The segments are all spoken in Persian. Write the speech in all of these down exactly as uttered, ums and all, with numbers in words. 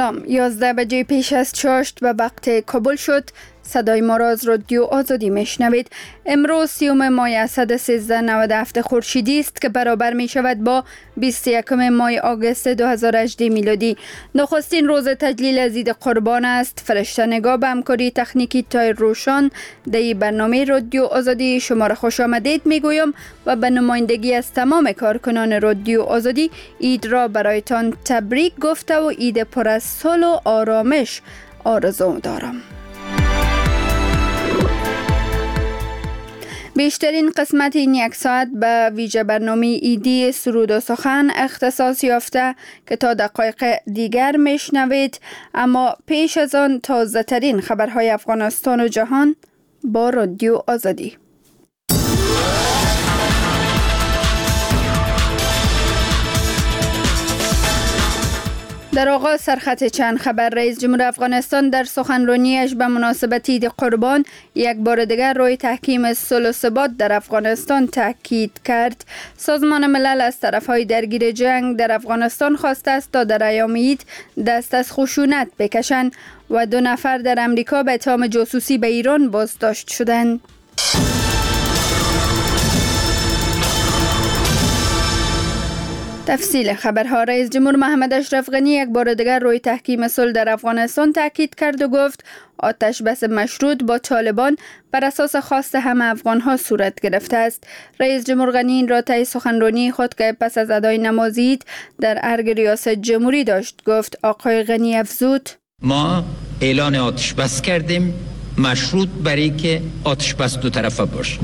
سلام. یازده بجه پیش از چاشت به وقت کابل شد. صدای ما را از رادیو آزادی میشنوید. امروز سیوم ماه اسد سیزده نود و هفت خورشیدی است که برابر می شود با بیست و یکم ماه آگوست دو هزار و هجده میلادی. نخستین روز تجلیل از عید قربان است. فرشته نگاه به همکاری تکنیکی تای روشان در این برنامه رادیو آزادی شما را خوش آمدید میگویم و به نمایندگی از تمام کارکنان رادیو آزادی عید را برایتان تبریک گفته و عید پر از صلح و آرامش آرزو دارم. بیشترین قسمت این یک ساعت به ویژه برنامه ایدی سرود و سخن اختصاص یافته که تا دقایق دیگر میشنوید، اما پیش از آن تازه ترین خبرهای افغانستان و جهان با رادیو آزادی. در آغاز سرخط چند خبر. رئیس جمهور افغانستان در سخنرانیش به مناسبت عید قربان یک بار دیگر روی تحکیم صلح و ثبات در افغانستان تاکید کرد. سازمان ملل از طرفهای درگیر جنگ در افغانستان خواسته است تا در ایام عید دست از خشونت بکشند و دو نفر در امریکا به اتهام جاسوسی به ایران بازداشت شدند. تفصیل خبرها. رئیس جمهور محمد اشرف غنی یک بار دیگر روی تحکیم صلح در افغانستان تاکید کرد و گفت آتش بس مشروط با طالبان بر اساس خواست همه افغانها صورت گرفته است. رئیس جمهور غنی این را طی سخنرانی خود که پس از ادای نماز عید در ارگ ریاست جمهوری داشت گفت. آقای غنی افزود: ما اعلان آتش بس کردیم مشروط برای که آتش بس دو طرفه باشه.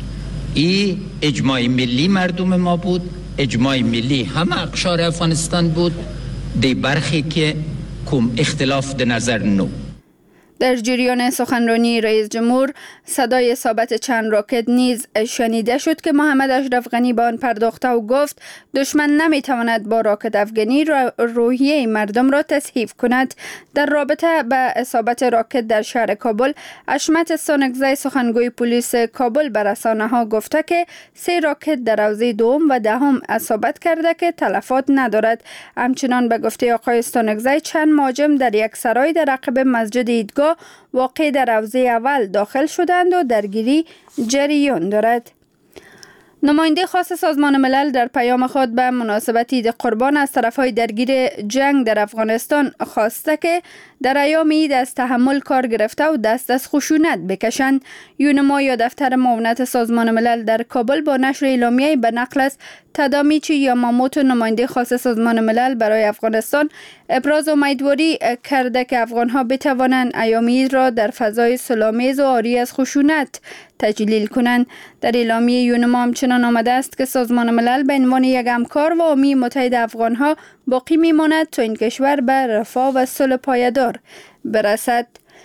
این اجماع ملی مردم ما بود، اجماع ملی همه اقشار افغانستان بود. دی برخی که کم اختلاف ده نظر نو. در جریان سخنرانی رئیس جمهور صدای اصابت چند راکت نیز شنیده شد که محمد اشرف غنی به آن پرداخته و گفت دشمن نمیتواند با راکت افغانی روحیه مردم را تضعیف کند. در رابطه به اصابت راکت در شهر کابل، حشمت سانکزی سخنگوی پلیس کابل به رسانه‌ها گفته که سه راکت در حوزه دوم و دهم اصابت کرده که تلفات ندارد. همچنان به گفته آقای سانکزی چند مهاجم در یک سرای در عقب مسجد عیدگاه واقع در حوزه اول داخل شدند و درگیری جریان دارد. نماینده خاص سازمان ملل در پیام خود به مناسبت عید قربان از طرفهای درگیر جنگ در افغانستان خواسته که در ایام عید از تحمل کار گرفته و دست از خشونت بکشند. یونما یا دفتر معاونت سازمان ملل در کابل با نشر اعلامیه به نقل از تادامیچی یاماموتو نماینده خاص سازمان ملل برای افغانستان ابراز امیدواری کرده که افغانها بتوانند ایام عید را در فضای صلح‌آمیز و عاری از خشونت تجلیل کنند. در اعلامیه یونما همچنان آمده است که سازمان ملل به عنوان یک همکار و حامی متحد افغانها باقی میماند تا این کشور به رفاه و صلح پایدار برسد.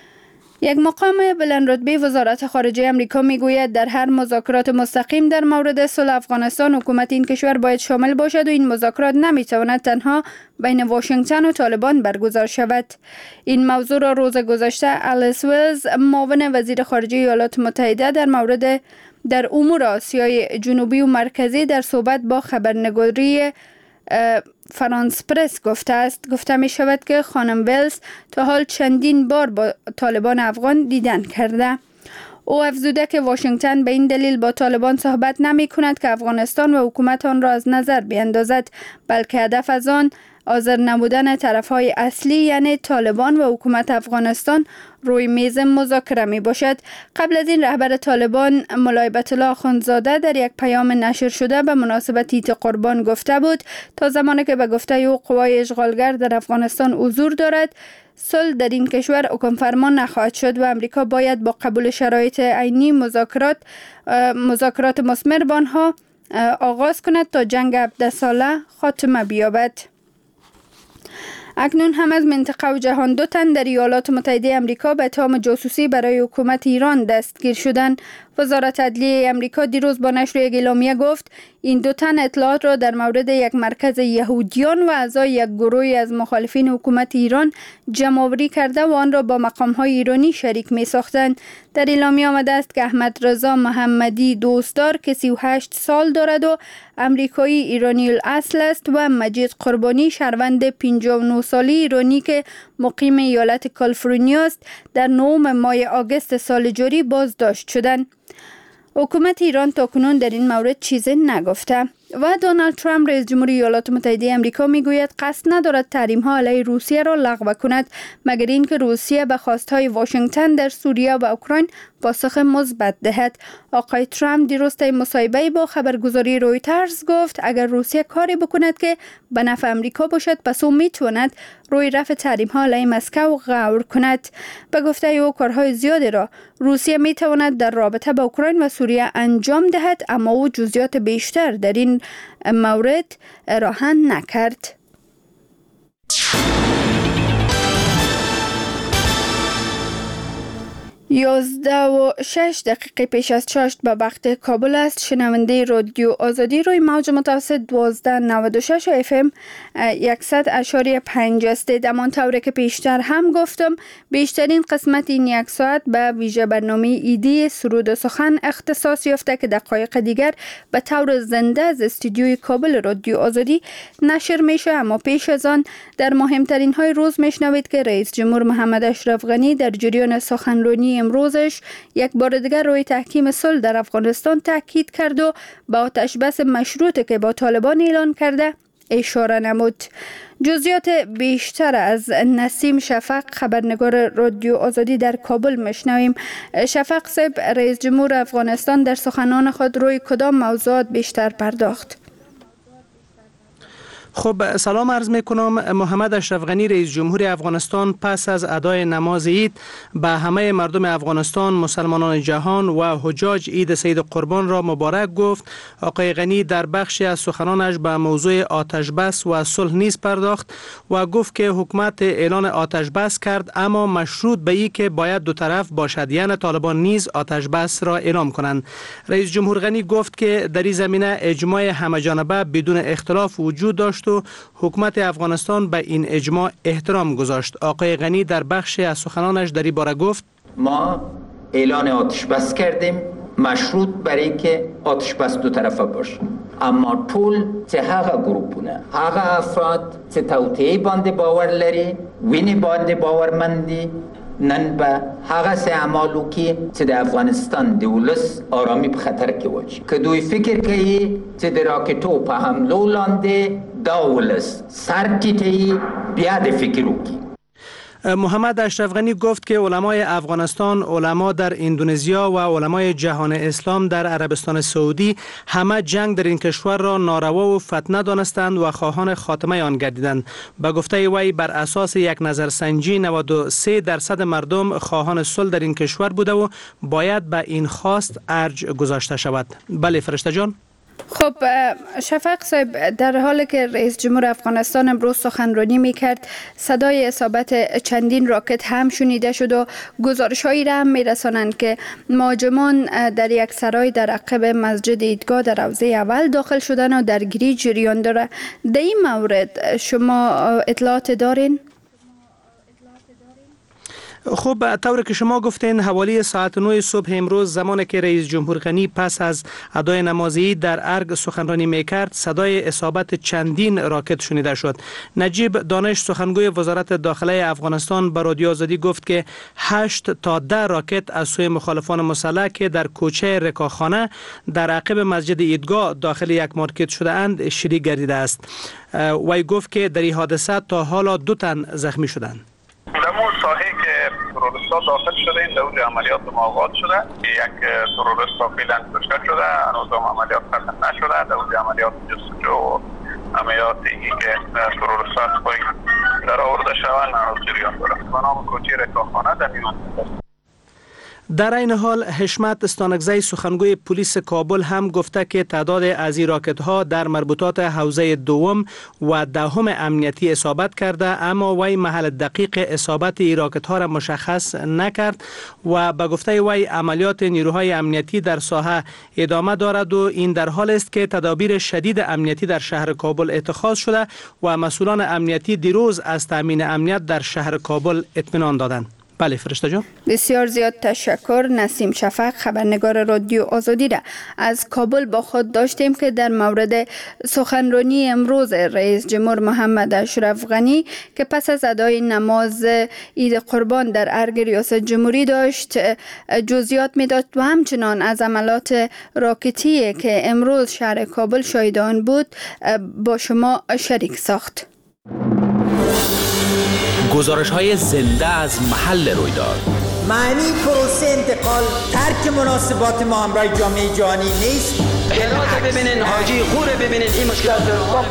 یک مقام بلند رتبه وزارت خارجه امریکا میگوید در هر مذاکرات مستقیم در مورد صلح افغانستان حکومت این کشور باید شامل باشد و این مذاکرات نمیتواند تنها بین واشنگتن و طالبان برگزار شود. این موضوع را روز گذشته الیس ویلز معاون وزیر خارجه ایالات متحده در مورد در امور آسیای جنوبی و مرکزی در صحبت با خبرنگاری فرانس پرس گفته است. گفته می شود که خانم ویلز تا حال چندین بار با طالبان افغان دیدن کرده. او افزوده که واشنگتن به این دلیل با طالبان صحبت نمی کند که افغانستان و حکومت آن را از نظر بیندازد، بلکه هدف از آن حاضر نبودن طرفهای اصلی یعنی طالبان و حکومت افغانستان روی میز مذاکره می باشد. قبل از این رهبر طالبان مولای هیبت الله اخندزاده در یک پیام نشر شده به مناسبت عید قربان گفته بود تا زمانی که به گفته او قوای اشغالگر در افغانستان حضور دارد صلح در این کشور حکم فرما نخواهد شد و امریکا باید با قبول شرایط عینی مذاکرات مذاکرات مثمر با آنها آغاز کند تا جنگ هفده ساله خاتمه بیابد. اکنون هم از منطقه و جهان دو تن در ایالات متحده آمریکا به اتهام جاسوسی برای حکومت ایران دستگیر شدند. وزارت عدلیه امریکا دیروز با نشر یک اعلامیه گفت این دو تن اطلاعات را در مورد یک مرکز یهودیان و اعضای یک گروهی از مخالفین حکومت ایران جمع‌آوری کرده و آن را با مقام‌های ایرانی شریک می‌ساختند. در اعلامیه آمده است که احمد رضا محمدی دوستدار که سی و هشت سال دارد و امریکایی ایرانی الاصل است و مجید قربانی شهروند پنجاه و نه ساله ایرانی که مقیم ایالت کالیفرنیا است در نهم ماه آگوست سال جاری بازداشت شدند. حکومت ایران تاکنون در این مورد چیزی نگفته. و دونالد ترامپ رئیس جمهور ایالات متحده آمریکا میگوید قصد ندارد تحریم ها علیه روسیه را لغو کند مگر اینکه روسیه به خواستهای واشنگتن در سوریه و اوکراین پاسخ مثبت دهد. آقای ترامپ دیروز در مصاحبه با خبرگزاری رویترز گفت اگر روسیه کاری بکند که به نفع آمریکا باشد پس او میتواند روی رفع تحریم ها علیه مسکو غور کند. به گفته او کارهای زیادی را روسیه میتواند در رابطه با اوکراین و سوریه انجام دهد اما او جزئیات بیشتر در این مورد ارائه نکرد. یازده و شش دقیقه پیش از چاشت به وقت کابل است. شنونده رادیو آزادی روی موج متوسط دوازده نود و شش و اف ام صد اشاری پنج است. دمان طوری که پیشتر هم گفتم بیشترین قسمت این یک ساعت به ویژه برنامه ایدی سرود و سخن اختصاص یافته که دقایق دیگر به طور زنده از استودیوی کابل رادیو آزادی نشر میشه. اما پیش از آن در مهمترین های روز میشنوید که رئیس جمهور محمد اشرف غنی در جریان سخنرانی امروزش یک بار دیگر روی تحکیم صلح در افغانستان تاکید کرد و به آتش بس مشروطه که با طالبان اعلان کرده اشاره نمود. جزئیات بیشتر از نسیم شفق خبرنگار رادیو آزادی در کابل میشنویم. شفق صاحب، رئیس جمهور افغانستان در سخنان خود روی کدام موضوعات بیشتر پرداخت؟ خب سلام عرض می کنم. محمد اشرف غنی رئیس جمهور افغانستان پس از ادای نماز عید به همه مردم افغانستان، مسلمانان جهان و حجاج عید سید قربان را مبارک گفت. آقای غنی در بخشی از سخنانش به موضوع آتش بس و صلح نیز پرداخت و گفت که حکومت اعلان آتش بس کرد اما مشروط به این که باید دو طرف باشد، یعنی طالبان نیز آتش بس را اعلام کنند. رئیس جمهور غنی گفت که در این زمینه اجماع همه جانبه بدون اختلاف وجود داشت و حکومت افغانستان به این اجماع احترام گذاشت. آقای غنی در بخشی از سخنانش در این باره گفت ما اعلان آتش بس کردیم مشروط برای که آتش بس دو طرفه باشه، اما ټول چې هغه ګروپونه هغه افراد چې توطئه باندې باور لري ویني باندې باورمندي نن به هغه سه اعمالو کې چې د افغانستان د ولس آرامي په خطر کې واچي که دوی فکر کوي چې د راکټو په حملو لاندې دا ولس سر ټیټوي بیا د فکر وکړي. محمد اشرف غنی گفت که علمای افغانستان، علما در اندونزیا و علمای جهان اسلام در عربستان سعودی همه جنگ در این کشور را ناروا و فتنه دانستند و خواهان خاتمه آن گردیدند. به گفته وی بر اساس یک نظرسنجی نود و سه درصد مردم خواهان صلح در این کشور بوده و باید به این خواست ارج گذاشته شود. بله فرشته جان. خب شفق صاحب، در حالی که رئیس جمهور افغانستان امروز سخنرانی میکرد صدای اصابت چندین راکت هم شنیده شد و گزارش هایی را هم میرسانند که مهاجمان در یک سرای در عقب مسجد عیدگاه در حوزه اول داخل شدن و درگیری جریان داره. در این مورد شما اطلاعات دارین؟ خب طور که شما گفتین حوالی ساعت نه صبح امروز زمانی که رئیس جمهور غنی پس از ادای نماز عید در ارگ سخنرانی میکرد صدای اصابت چندین راکت شنیده شد. نجیب دانش سخنگوی وزارت داخله افغانستان به رادیو آزادی گفت که هشت تا ده راکت از سوی مخالفان مسلح که در کوچه رکاخانه در عقب مسجد عیدگاه داخل یک مارکت شده اند شلیک گردیده است. وی گفت که در این حادثه تا حالا دو تن زخمی شدند. تروریست داخل شده، این دوج عملیات آغاز شده. یک تروریست فعلا کشته شده، هنوز هم عملیات ختم نشده. دوج عملیات جستجو و عملیاتی که تروریست از پای در آورده شوند هنوز جریان داره. به نام کوچه رکاخانه در این منطقه. در این حال حشمت استانکزی سخنگوی پلیس کابل هم گفته که تعداد از این راکت ها در مربوطات حوزه دوم و دهم امنیتی اصابت کرده، اما وی محل دقیق اصابت این راکت ها را مشخص نکرد و به گفته وی عملیات نیروهای امنیتی در ساحه ادامه دارد و این در حال است که تدابیر شدید امنیتی در شهر کابل اتخاذ شده و مسئولان امنیتی دیروز از تامین امنیت در شهر کابل اطمینان دادند. بله فرشته جان. بسیار زیاد تشکر. نسیم شفق خبرنگار رادیو آزادی را از کابل با خود داشتیم که در مورد سخنرانی امروز رئیس جمهور محمد اشرف غنی که پس از ادای نماز عید قربان در ارگ ریاست جمهوری داشت جزئیات میداد و همچنان از عملات راکتی که امروز شهر کابل شاهد آن بود با شما شریک ساخت. گزارش های زنده از محل رویداد. معنی پروسه انتقال ترک مناسبات ما همراه جامعه جهانی نیست. هرات ببینین، حاجی خوره ببینین، این مشکلات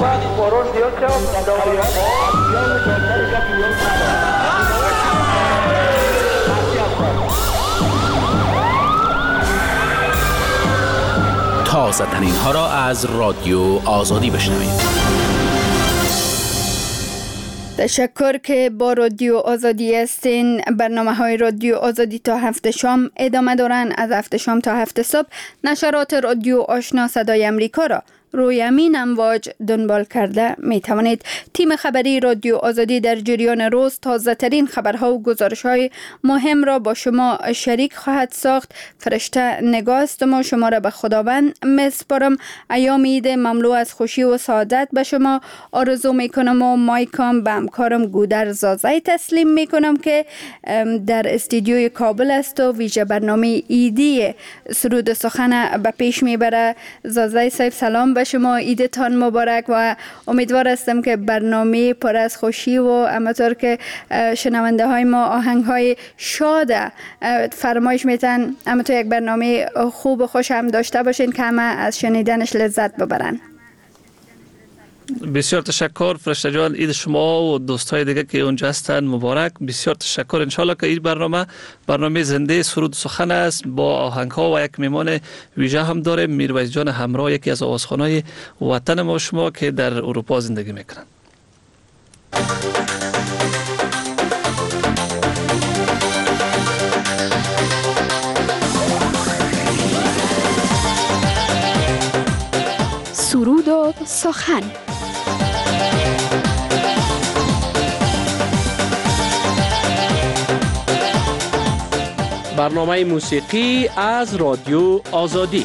تازه ترین ها را از رادیو آزادی بشنوید. تشکر که با رادیو آزادی هستین. برنامه های رادیو آزادی تا هفت شام ادامه دارن. از هفت شام تا هفت صبح نشرات رادیو آشنا صدای امریکا را روی همین امواج دنبال کرده می توانید. تیم خبری رادیو آزادی در جریان روز تازه ترین خبرها و گزارش های مهم را با شما شریک خواهد ساخت. فرشته نگاه استم و شما را به خداوند میسپارم. ایام عید مملو از خوشی و سعادت به شما آرزو می کنم و مایکام به همکارم گودر زازای تسلیم می کنم که در استودیوی کابل است و ویژه برنامه ایدی سرود سخن به پیش می بره. زازای صاحب سلام به شما، عیدتان مبارک و امیدوار هستم که برنامه پر از خوشی و همانطور که شنونده های ما آهنگ های شاد فرمایش میتن همانطور یک برنامه خوب و خوش هم داشته باشین که همه از شنیدنش لذت ببرن. بسیار تشکر فرشته جان. عید شما و دوستای دیگه که اونجا هستن مبارک. بسیار تشکر. انشالله که این برنامه برنامه زنده سرود سخن است با آهنگ ها و یک میمان ویژه هم داره. میرویس جان همراه، یکی از آوازخوانای وطن ما شما که در اروپا زندگی میکنن. سرود و سخن. برنامه موسیقی از رادیو آزادی.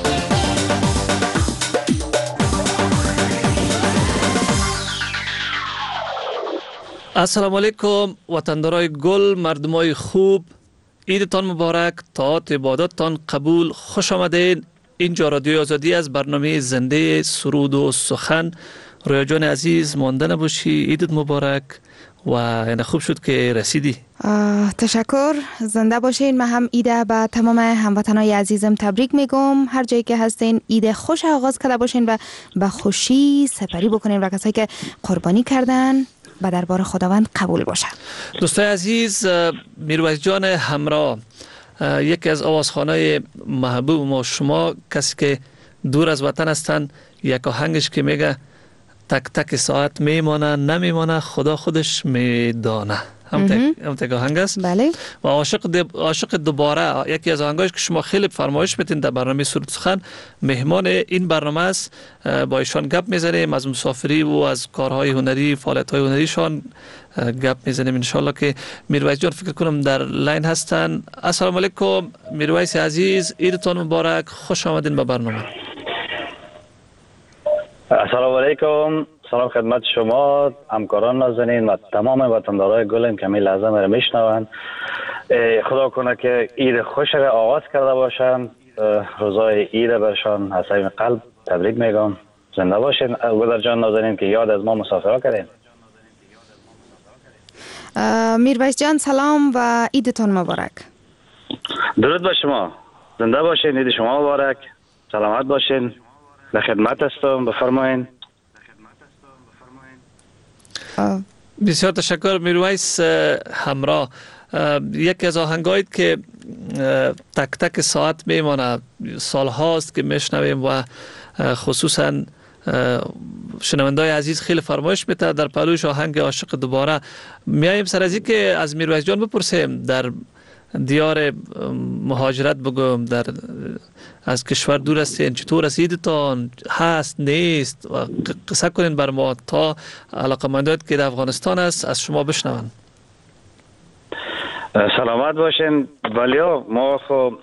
السلام علیکم وطندارای گل، مردمای خوب، عیدتان مبارک، طاعات عبادتتان قبول، خوش آمدین. اینجا رادیو آزادی از برنامه زنده سرود و سخن. رویا جان عزیز مانده نباشی، عیدت مبارک و این خوب شد که رسیدی. تشکر، زنده باشین. من هم عید به تمام هموطنای عزیزم تبریک میگم. هر جایی که هستین عید خوش آغاز کرده باشین و به خوشی سپری بکنین و کسایی که قربانی کردن به دربار خداوند قبول باشه. دوستای عزیز، میرویس جان همراه یکی از آوازخوانای محبوب ما شما، کسی که دور از وطن هستن، یک آهنگش که میگه تک تک ساعت میمانه نمیمانه خدا خودش میدانه، هم تک هم تک آهنگ است. بله. و عاشق عاشق دوباره یکی از آهنگاش که شما خیلی فرمایش میتین در برنامه سرود سخن، مهمان این برنامه است. با ایشان گپ میزنیم از مسافری و از کارهای هنری، فعالیت‌های هنریشان گپ میزنیم. انشالله که میرویس جان فکر کنم در لاین هستن. السلام علیکم میرویس عزیز، عیدتان مبارک، خوش آمدین به برنامه. السلام علیکم، سلام خدمت شما همکاران نازنین و تمام وطندارای گلم که می لحظه مرا میشنوند. خدا کنه که عید خوش را آغاز کرده باشند. روزای عید برشان از صمیم قلب تبریک میگم. زنده باشین گودر جان نازنین که یاد از ما مسافرها کردین. میرویس جان سلام و عیدتان مبارک. درود به شما، زنده باشین، عید شما مبارک، سلامت باشین. به خدمت هستم، بفرمایین. بسیار تشکر میرویس همراه. یکی از آهنگایی که تک تک ساعت میمانه، سال هاست که میشنویم و خصوصا شنوندای عزیز خیلی فرمایش میته در پهلوش آهنگ عاشق دوباره. میایم سر از این که از میرویس جان بپرسیم، در دیار مهاجرت بگم، در از کشور دور هستین، چطور رسیدتان؟ هست نیست؟ و قصه کنین بر ما تا علاقمندات که در افغانستان است از شما بشنون. سلامت باشین. ولی ما خب